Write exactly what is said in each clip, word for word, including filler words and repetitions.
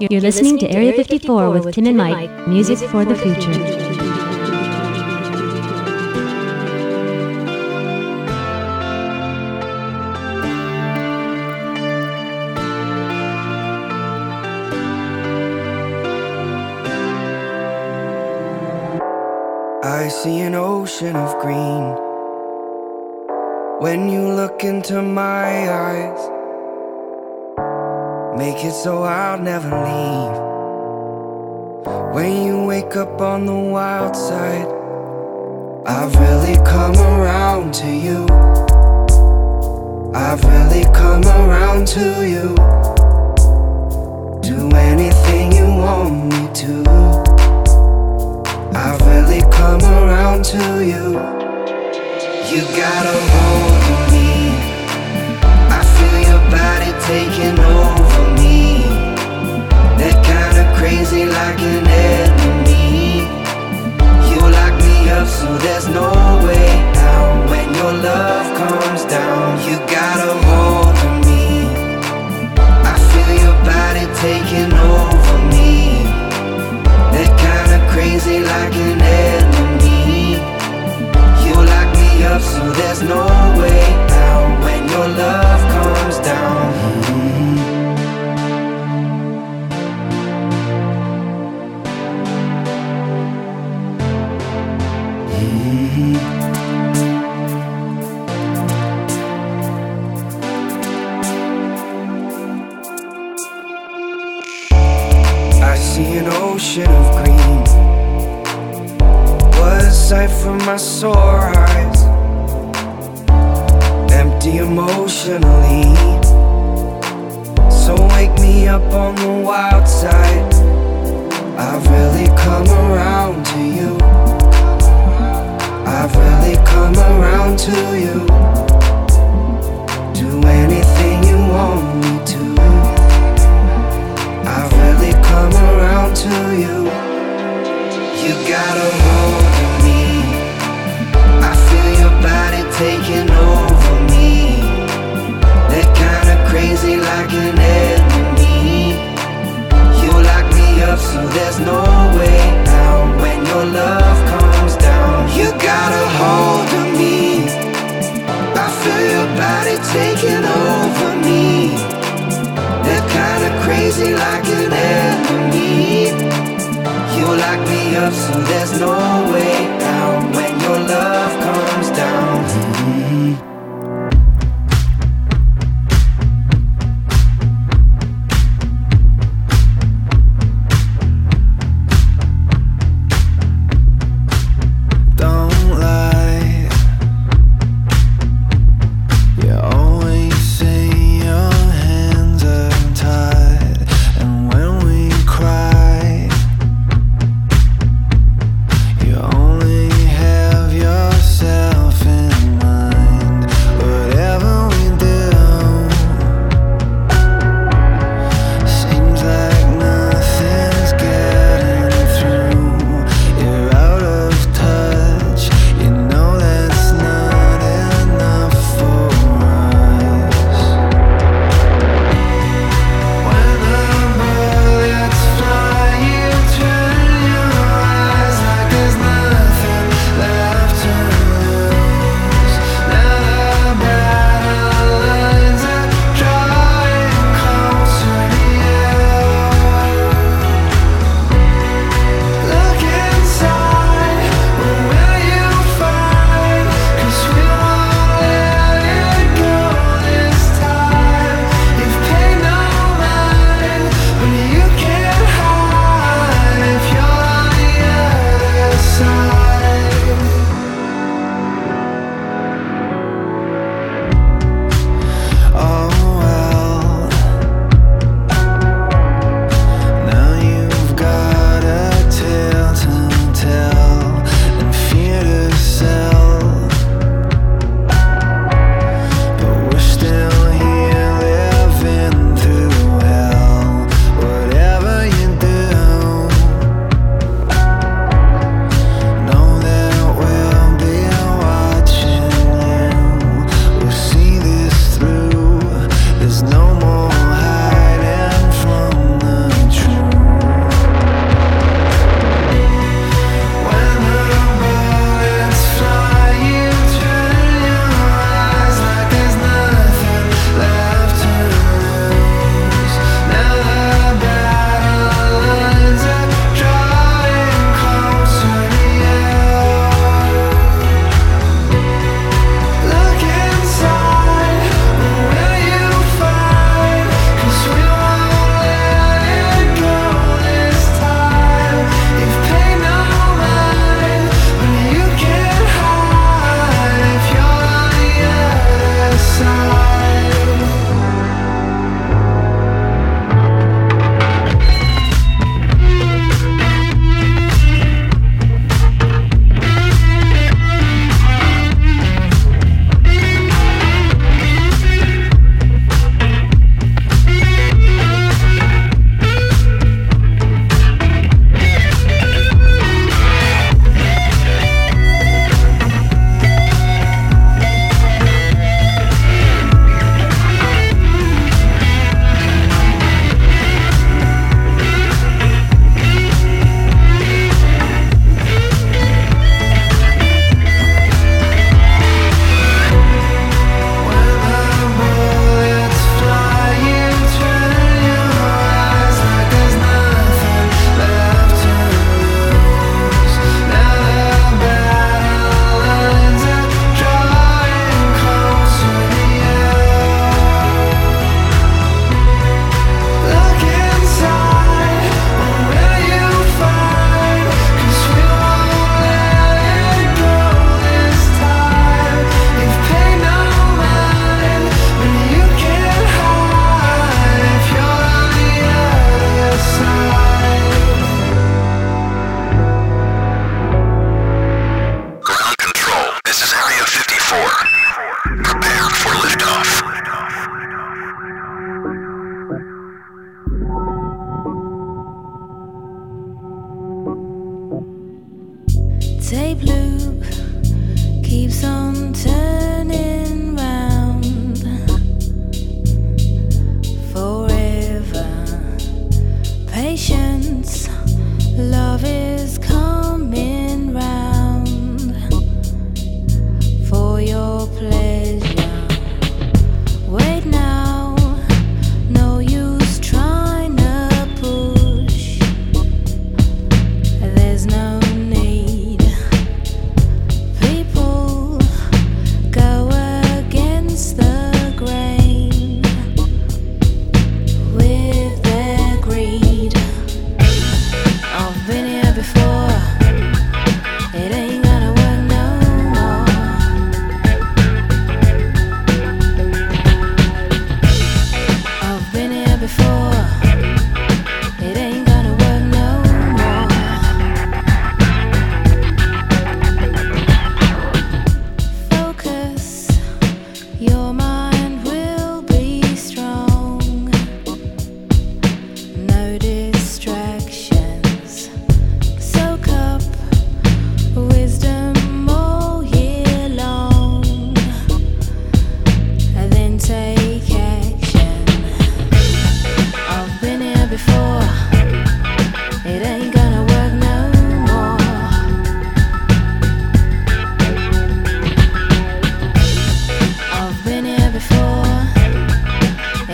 You're listening to Area fifty-four with Tim and Mike, music for the future. I see an ocean of green when you look into my eyes. Make it so I'll never leave. When you wake up on the wild side, I've really come around to you. I've really come around to you. Do anything you want me to. I've really come around to you. You got a hold of me. I feel your body taking over me. That kind of crazy like an enemy. You lock me up so there's no way out. When your love comes down, you got a hold of me. I feel your body taking over me. That kind of crazy like an enemy. You lock me up so there's no way out. When your love comes down. Mm-hmm. Mm-hmm. I see an ocean of green. What a sight for my sore eyes. Empty emotionally. So wake me up on the wild side. I've really come around to you. I've really come around to you. Do anything you want me to. I've really come around to you. You got a hold of me. I feel your body taking over me. That kind of crazy like an enemy. You lock me up so there's no way out. When your love comes down, you got a hold of me. I feel your body taking over me. That kind of crazy like an enemy. You lock me up so there's no way out. When your love comes down. Mm-hmm. You only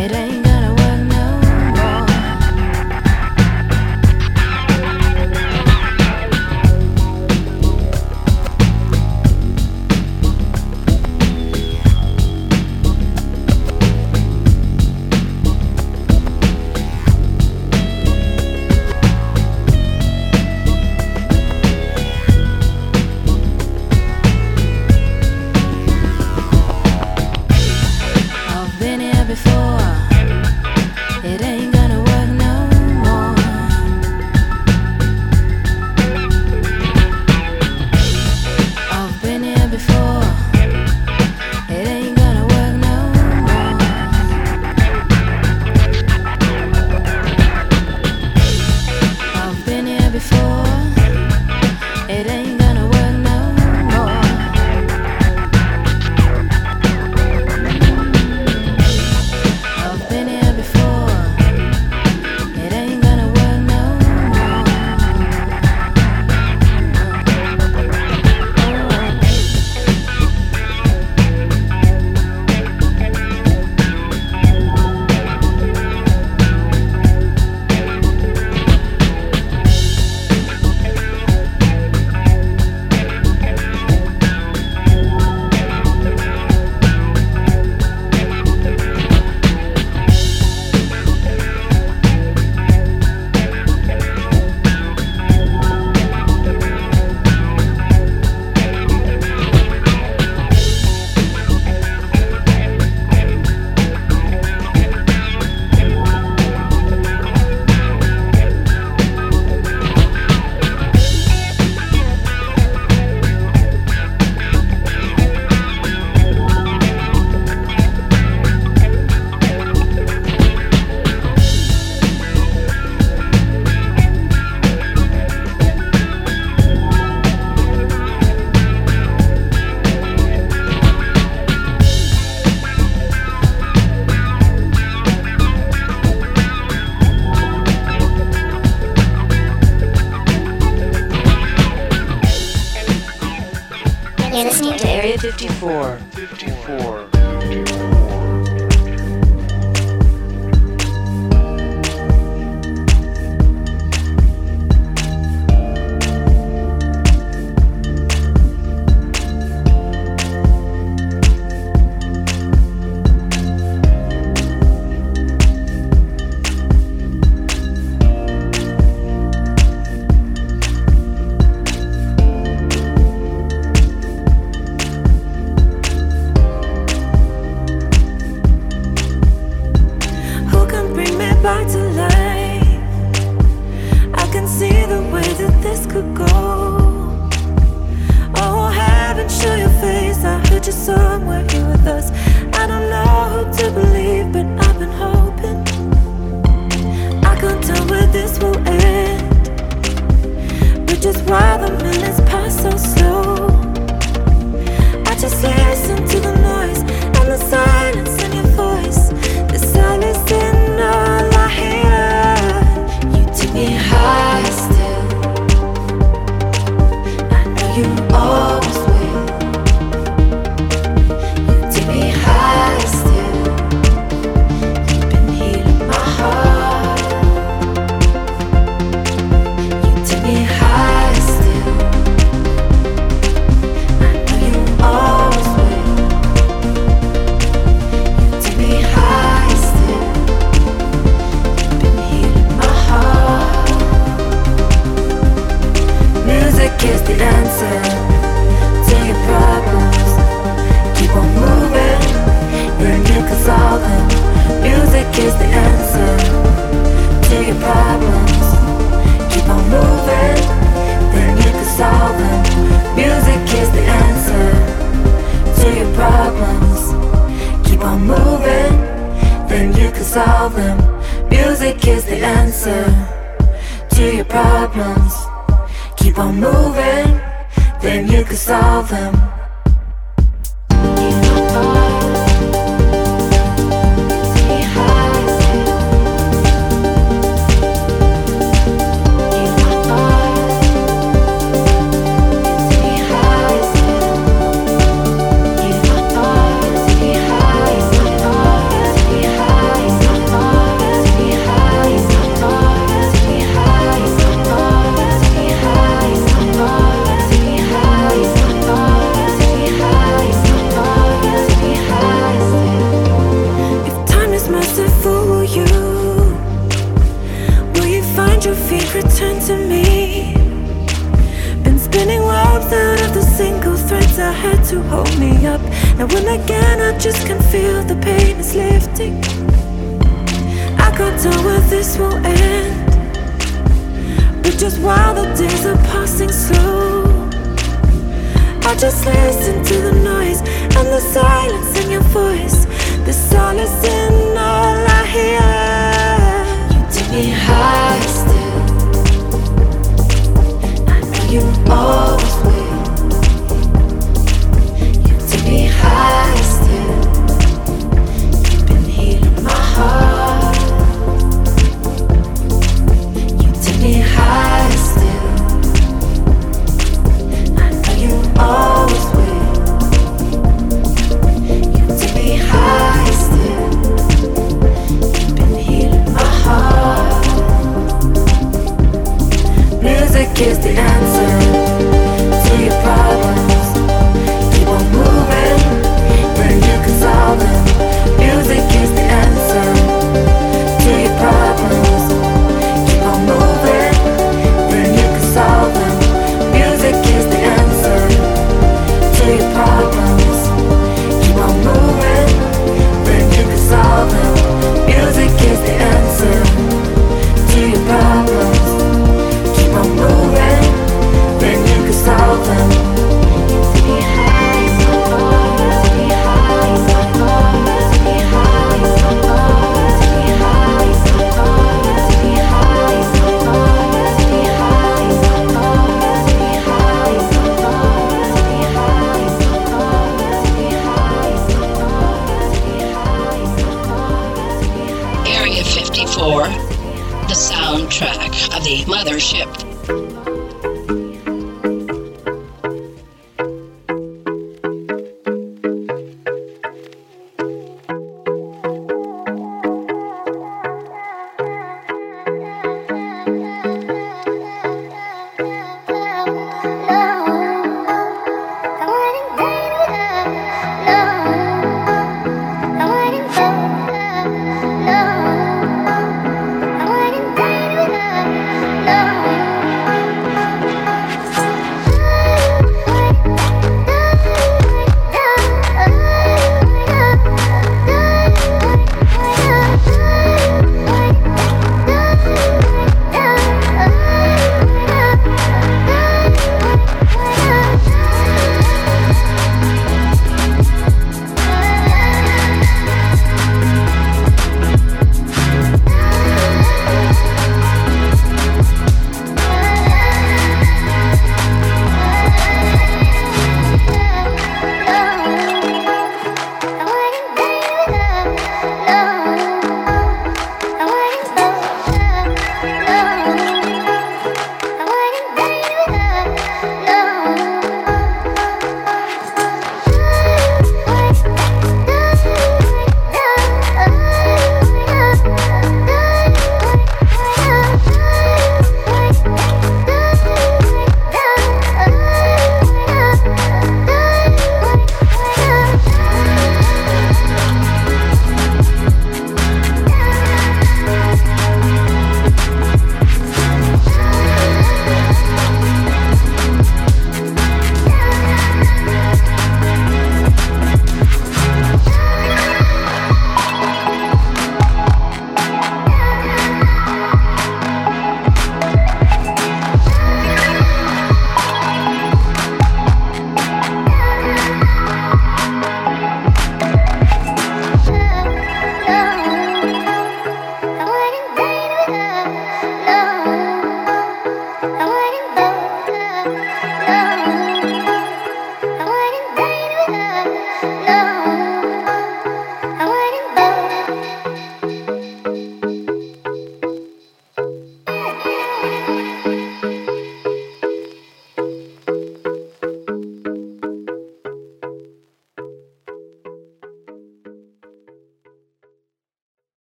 fifty-four. fifty-four. High return to me. Been spinning ropes out of the single threads I had to hold me up. Now and again I just can feel the pain is lifting. I can't tell where this will end, but just while the days are passing slow, I just listen to the noise and the silence in your voice. The solace in all I hear. You take me high still. I know you always will. You take me high still. You've been healing my heart. You take me high still. I know you always will. You take me high still. You've been healing my heart. Music is the answer to your problems. Keep on moving, then you can solve them. Music is the answer to your problems. Keep on moving, then you can solve them. Music is the answer to your problems. Keep on moving, then you can solve them. Music is the answer to your problems. Keep on moving, then you can solve them. To be high, to be high, to be high, to be high, to be high, to be high, to be high, Area fifty-four, the soundtrack of the mothership.